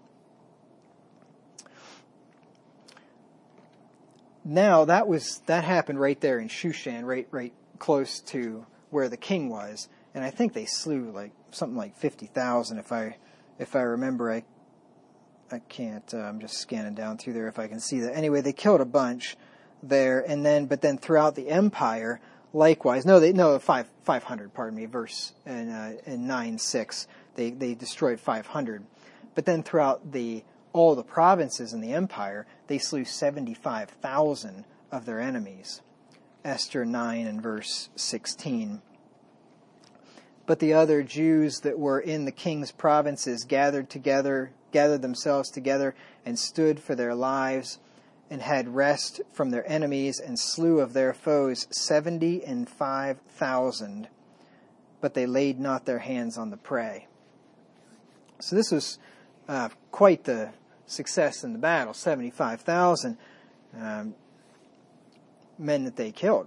Now, that was that happened right there in Shushan, right right close to where the king was. And I think they slew like something like fifty thousand, if I if I remember. I I can't. Uh, I'm just scanning down through there if I can see that. Anyway, they killed a bunch there, and then but then throughout the empire, likewise. No, they no five five hundred. Pardon me. Verse in uh, in nine six, they they destroyed five hundred, but then throughout the all the provinces in the empire, they slew seventy-five thousand of their enemies. Esther nine and verse sixteen. But the other Jews that were in the king's provinces gathered together, gathered themselves together, and stood for their lives, and had rest from their enemies, and slew of their foes seventy and five thousand. But they laid not their hands on the prey. So this was uh, quite the success in the battle. Seventy-five thousand um, men that they killed.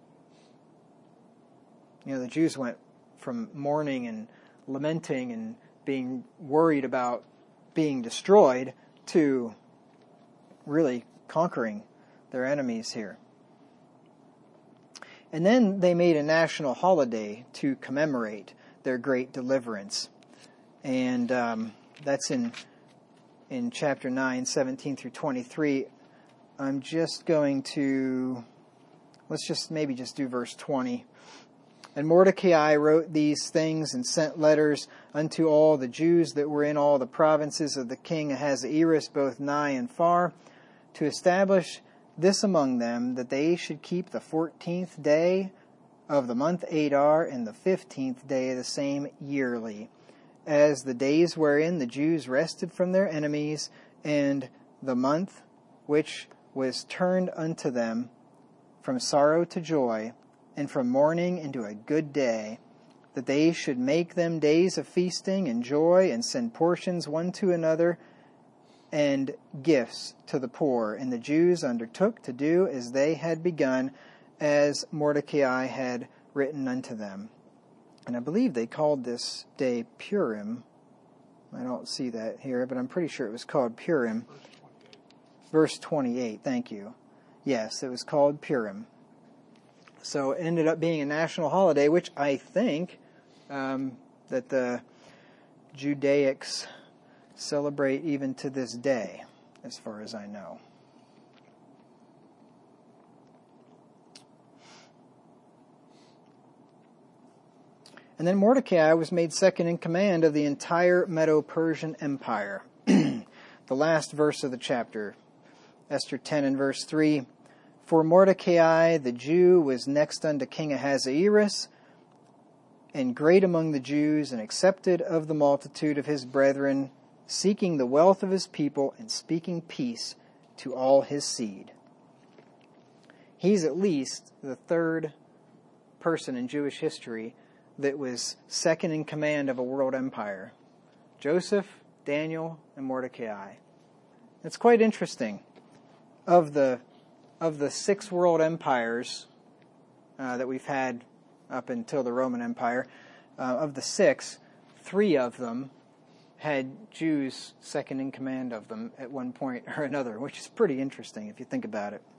You know, the Jews went from mourning and lamenting and being worried about being destroyed to really conquering their enemies here. And then they made a national holiday to commemorate their great deliverance. And um, that's in in chapter nine, seventeen through twenty-three. I'm just going to, let's just maybe just do verse twenty. And Mordecai wrote these things and sent letters unto all the Jews that were in all the provinces of the king Ahasuerus, both nigh and far, to establish this among them, that they should keep the fourteenth day of the month Adar and the fifteenth day of the same yearly, as the days wherein the Jews rested from their enemies, and the month which was turned unto them from sorrow to joy, and from mourning into a good day, that they should make them days of feasting and joy, and send portions one to another, and gifts to the poor. And the Jews undertook to do as they had begun, as Mordecai had written unto them. And I believe they called this day Purim. I don't see that here, but I'm pretty sure it was called Purim. Verse twenty-eight, thank you. Yes, it was called Purim. So it ended up being a national holiday, which I think um, that the Judaics celebrate even to this day, as far as I know. And then Mordecai was made second in command of the entire Medo-Persian Empire. The last verse of the chapter, Esther ten and verse three. For Mordecai the Jew was next unto King Ahasuerus, and great among the Jews, and accepted of the multitude of his brethren, seeking the wealth of his people, and speaking peace to all his seed. he's at least the third person in Jewish history that was second in command of a world empire. Joseph, Daniel, and Mordecai. It's quite interesting. Of the of the six world empires uh, that we've had up until the Roman Empire, uh, of the six, three of them had Jews second in command of them at one point or another, which is pretty interesting if you think about it.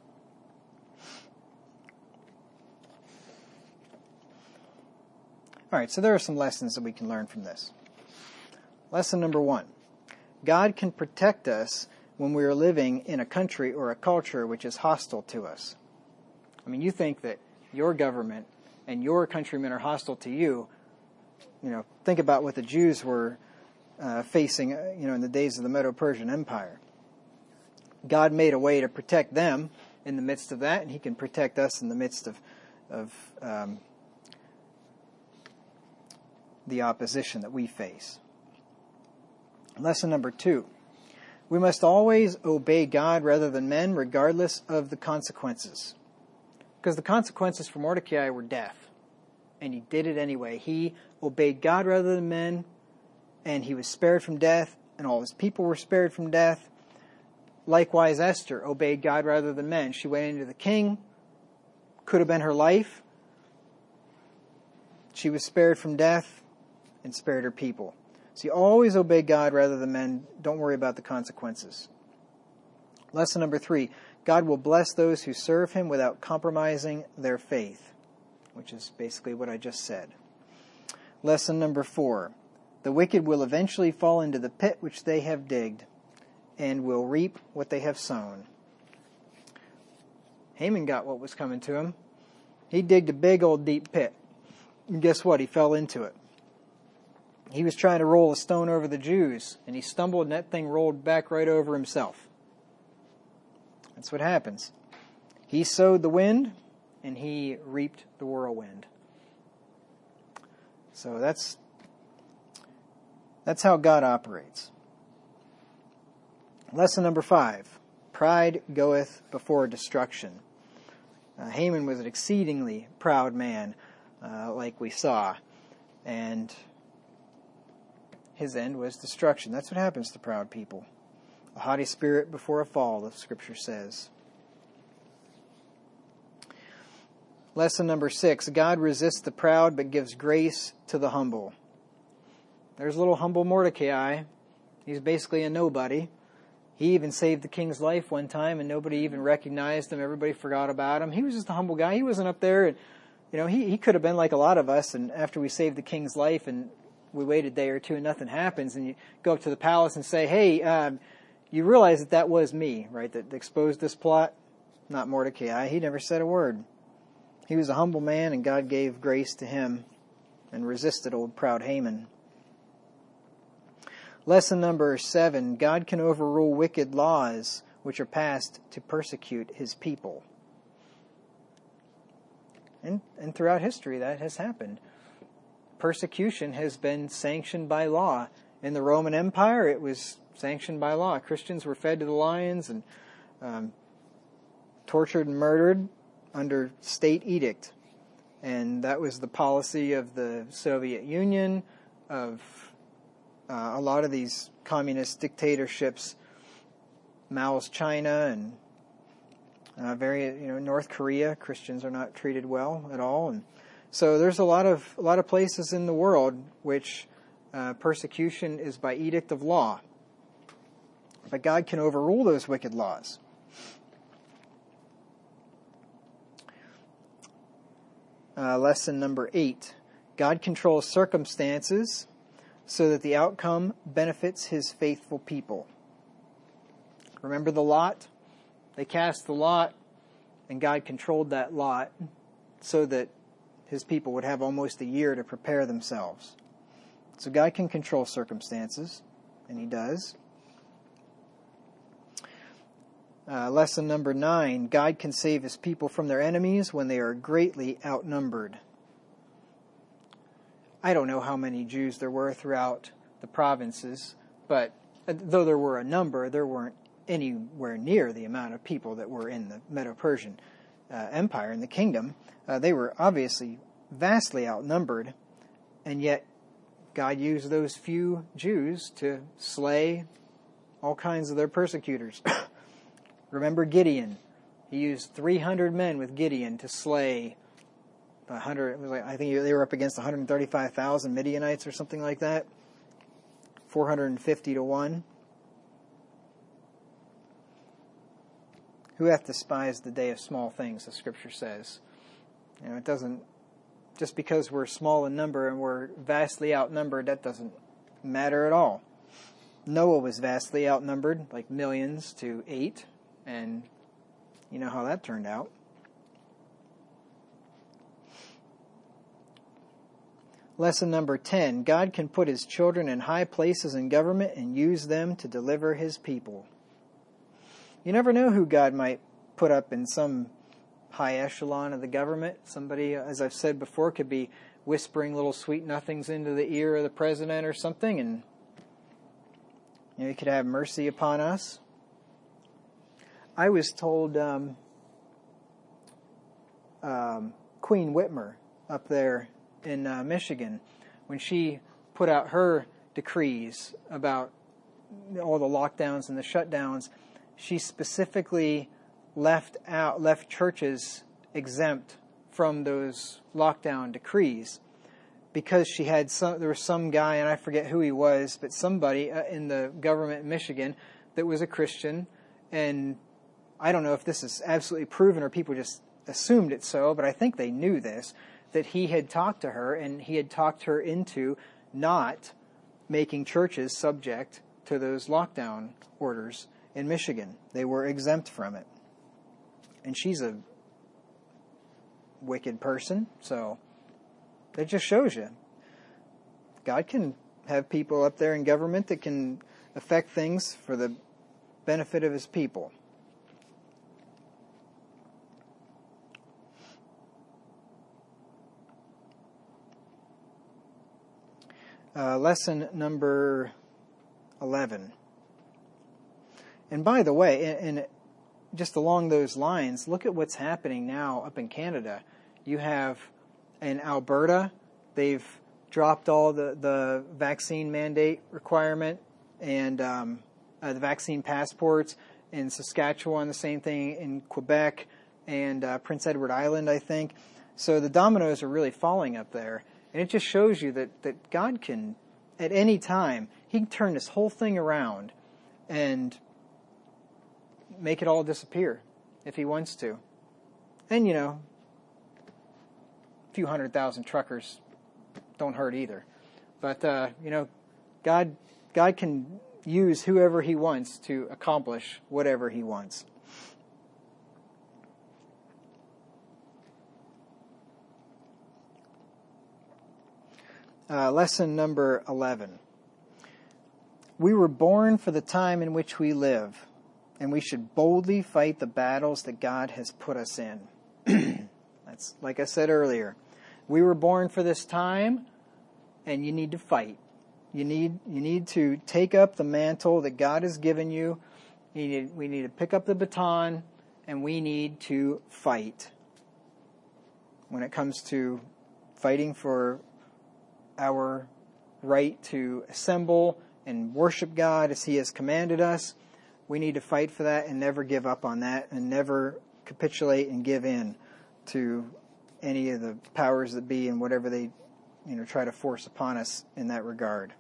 All right, so there are some lessons that we can learn from this. Lesson number one. God can protect us when we are living in a country or a culture which is hostile to us. I mean, you think that your government and your countrymen are hostile to you. You know, think about what the Jews were uh, facing, uh, you know, in the days of the Medo-Persian Empire. God made a way to protect them in the midst of that, and He can protect us in the midst of, of um, the opposition that we face. Lesson number two. We must always obey God rather than men, regardless of the consequences. Because the consequences for Mordecai were death. And he did it anyway. He obeyed God rather than men, and he was spared from death, and all his people were spared from death. Likewise, Esther obeyed God rather than men. She went into the king. Could have been her life. She was spared from death and spared her people. So you always obey God rather than men. Don't worry about the consequences. Lesson number three. God will bless those who serve Him without compromising their faith, which is basically what I just said. Lesson number four. The wicked will eventually fall into the pit which they have digged, and will reap what they have sown. Haman got what was coming to him. He digged a big old deep pit. And guess what? He fell into it. He was trying to roll a stone over the Jews, and he stumbled, and that thing rolled back right over himself. That's what happens. He sowed the wind, and he reaped the whirlwind. So that's that's how God operates. Lesson number five. Pride goeth before destruction. Uh, Haman was an exceedingly proud man, uh, like we saw, and his end was destruction. That's what happens to proud people. A haughty spirit before a fall, the Scripture says. Lesson number six. God resists the proud but gives grace to the humble. There's little humble Mordecai. He's basically a nobody. He even saved the king's life one time, and nobody even recognized him. Everybody forgot about him. He was just a humble guy. He wasn't up there. And, you know, he, he could have been like a lot of us, and after we saved the king's life and we wait a day or two and nothing happens, and you go up to the palace and say, hey, um, you realize that that was me, right, that exposed this plot? Not Mordecai. He never said a word. He was a humble man, and God gave grace to him and resisted old proud Haman. Lesson number seven. God can overrule wicked laws which are passed to persecute His people. And, and throughout history that has happened. Persecution has been sanctioned by law. In the Roman Empire, it was sanctioned by law. Christians were fed to the lions and um, tortured and murdered under state edict. And that was the policy of the Soviet Union, of uh, a lot of these communist dictatorships, Mao's China and uh, very, you know, North Korea. Christians are not treated well at all. And so there's a lot of a lot of places in the world which uh, persecution is by edict of law. But God can overrule those wicked laws. Uh, lesson number eight. God controls circumstances so that the outcome benefits His faithful people. Remember the lot? They cast the lot, and God controlled that lot so that His people would have almost a year to prepare themselves. So God can control circumstances, and He does. Uh, lesson number nine. God can save His people from their enemies when they are greatly outnumbered. I don't know how many Jews there were throughout the provinces, but though there were a number, there weren't anywhere near the amount of people that were in the Medo-Persian uh, empire, in the kingdom, uh, they were obviously vastly outnumbered, and yet God used those few Jews to slay all kinds of their persecutors. Remember Gideon. He used three hundred men with Gideon to slay one hundred, it was like, I think they were up against one hundred thirty-five thousand Midianites or something like that. four hundred fifty to one. Who hath despised the day of small things, the scripture says. You know, it doesn't, just because we're small in number and we're vastly outnumbered, that doesn't matter at all. Noah was vastly outnumbered, like millions to eight, and you know how that turned out. Lesson number ten, God can put his children in high places in government and use them to deliver his people. You never know who God might put up in some high echelon of the government. Somebody, as I've said before, could be whispering little sweet nothings into the ear of the president or something, and you know, he could have mercy upon us. I was told um, um, Queen Whitmer up there in uh, Michigan, when she put out her decrees about all the lockdowns and the shutdowns, she specifically left out left churches exempt from those lockdown decrees, because she had some there was some guy, and I forget who he was, but somebody uh, in the government in Michigan that was a Christian, and I don't know if this is absolutely proven or people just assumed it so, but I think they knew this, that he had talked to her and he had talked her into not making churches subject to those lockdown orders in Michigan. They were exempt from it. And she's a wicked person, so that just shows you. God can have people up there in government that can affect things for the benefit of his people. Uh, lesson number eleven. And by the way, and, and just along those lines, look at what's happening now up in Canada. You have in Alberta, they've dropped all the, the vaccine mandate requirement and um, uh, the vaccine passports. In Saskatchewan, the same thing. In Quebec and uh, Prince Edward Island, I think. So the dominoes are really falling up there. And it just shows you that, that God can, at any time, he can turn this whole thing around and make it all disappear if he wants to. And, you know, a few hundred thousand truckers don't hurt either. But, uh, you know, God, God can use whoever he wants to accomplish whatever he wants. Uh, lesson number eleven. We were born for the time in which we live, and we should boldly fight the battles that God has put us in. That's like I said earlier. We were born for this time, and you need to fight. You need you need to take up the mantle that God has given you. you need, we need to pick up the baton, and we need to fight. When it comes to fighting for our right to assemble and worship God as he has commanded us, we need to fight for that and never give up on that and never capitulate and give in to any of the powers that be and whatever they, you know, try to force upon us in that regard.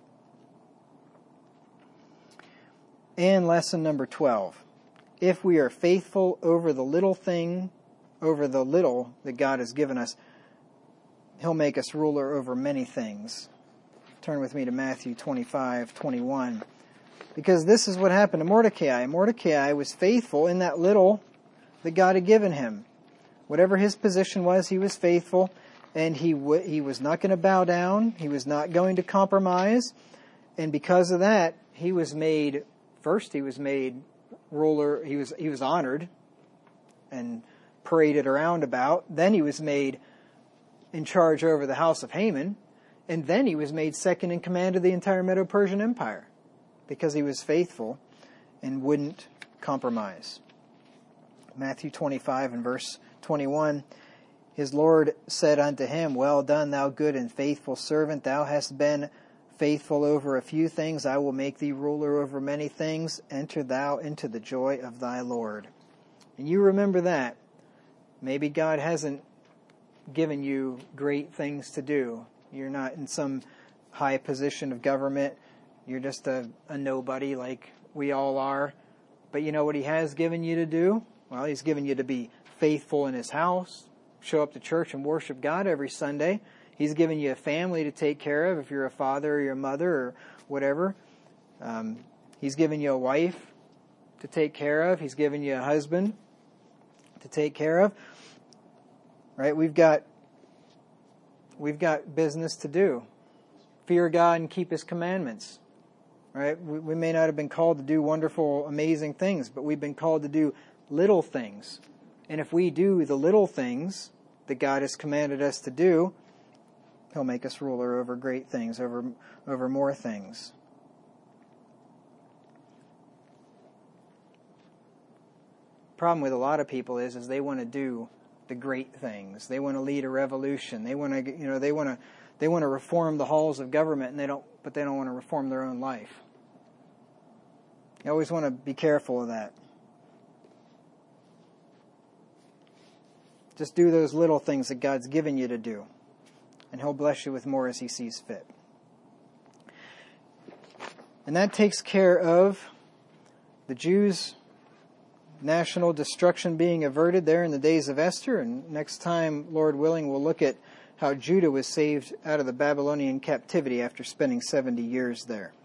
And lesson number twelve. If we are faithful over the little thing, over the little that God has given us, he'll make us ruler over many things. Turn with me to Matthew twenty-five twenty-one. Because this is what happened to Mordecai. Mordecai was faithful in that little that God had given him. Whatever his position was, he was faithful, and he w- he was not going to bow down. He was not going to compromise. And because of that, he was made, first he was made ruler, he was he was honored and paraded around about. Then he was made in charge over the house of Haman. And then he was made second in command of the entire Medo-Persian Empire, because he was faithful and wouldn't compromise. Matthew twenty-five and verse twenty-one, his Lord said unto him, Well done, thou good and faithful servant. Thou hast been faithful over a few things. I will make thee ruler over many things. Enter thou into the joy of thy Lord. And you remember that. Maybe God hasn't given you great things to do. You're not in some high position of government. You're just a, a nobody like we all are. But you know what he has given you to do? Well, he's given you to be faithful in his house, show up to church and worship God every Sunday. He's given you a family to take care of if you're a father or your mother or whatever. Um, he's given you a wife to take care of. He's given you a husband to take care of. Right? We've got we've got business to do. Fear God and keep his commandments. Right? We, we may not have been called to do wonderful, amazing things, but we've been called to do little things. And if we do the little things that God has commanded us to do, he'll make us ruler over great things, over over more things. Problem with a lot of people is, is they want to do the great things. They want to lead a revolution. They want to, you know, they want to, they want to reform the halls of government, and they don't, but they don't want to reform their own life. You always want to be careful of that. Just do those little things that God's given you to do, and he'll bless you with more as he sees fit. And that takes care of the Jews' national destruction being averted there in the days of Esther. And next time, Lord willing, we'll look at how Judah was saved out of the Babylonian captivity after spending seventy years there.